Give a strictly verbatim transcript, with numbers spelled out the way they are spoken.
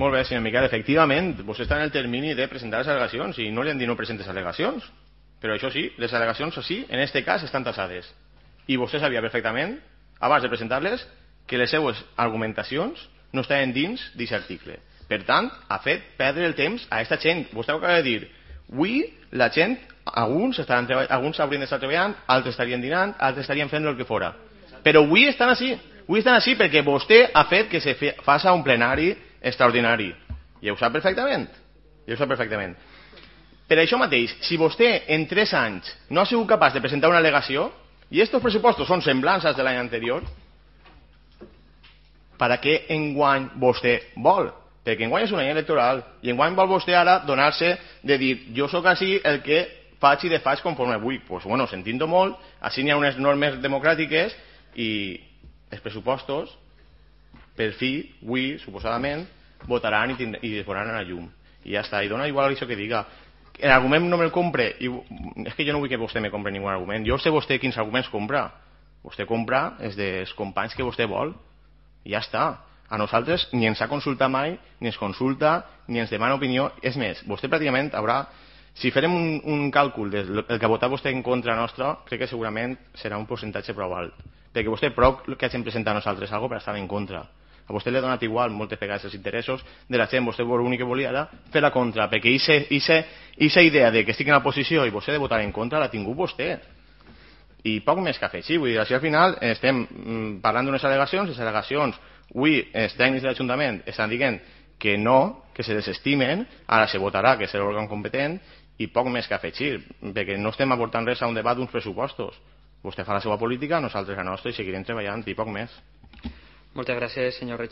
Molt bé, senyor Miquel, efectivament, vostè està en el termini de presentar les al·legacions i no li han dit no presentes al·legacions. Però això sí, les al·legacions, sí, en aquest cas estan tassades. I vostè sabia perfectament, abans de presentar-les, que les seues argumentacions no estaven dins d'aquest article. Per tant, ha fet perdre el temps a aquesta gent. Vostè ho acaba de dir. Avui, la gent, alguns, estaran alguns haurien d'estar treballant, altres estarien dinant, altres estarien fent el que fora. Però avui estan així. Avui estan així perquè vostè ha fet que se faci un plenari extraordinari. I ho sap perfectament. I ho sap perfectament. Per això mateix, si vostè en tres anys no ha sigut capaç de presentar una al·legació, i aquests pressupostos són semblants als de l'any anterior, per a què enguany vostè vol? Perquè enguany és un any electoral, i enguany vol vostè ara donar-se de dir, jo sóc així el que faig i desfaig conforme vull. Doncs, pues, bueno, sentint-ho molt, així n'hi ha unes normes democràtiques i els pressupostos, per fi, avui, suposadament, votaran i, i es veuran a la llum. I ja està, i dona igual això que diga. L'argument no me'l compre, i és que jo no vull que vostè me compre ningú argument. Jo sé vostè quins arguments compra. Vostè compra els dels companys que vostè vol, i ja està. A nosaltres ni ens ha consultat mai, ni ens consulta, ni ens demana opinió. És més, vostè pràcticament haurà... Si farem un, un càlcul del que ha votat vostè en contra nostra, crec que segurament serà un percentatge prou alt. Perquè vostè prou que hagin presentat a nosaltres alguna cosa per estar en contra. A vostè li ha donat igual moltes vegades els interessos de la gent. Vostè l'únic que volia era fer la contra, perquè aquesta idea de que estic en la posició i vostè de votar en contra l'ha tingut vostè. I poc més que afegir. Vull dir, així al final estem parlant d'unes al·legacions. Les al·legacions, avui els tècnics de l'Ajuntament estan dient que no, que se desestimen, ara se votarà, que serà l'òrgan competent, i poc més que afegir, perquè no estem aportant res a un debat d'uns pressupostos. Vostè fa la seva política, nosaltres la nostra, i seguirem treballant, i poc més. Moltes gràcies, senyor regidor.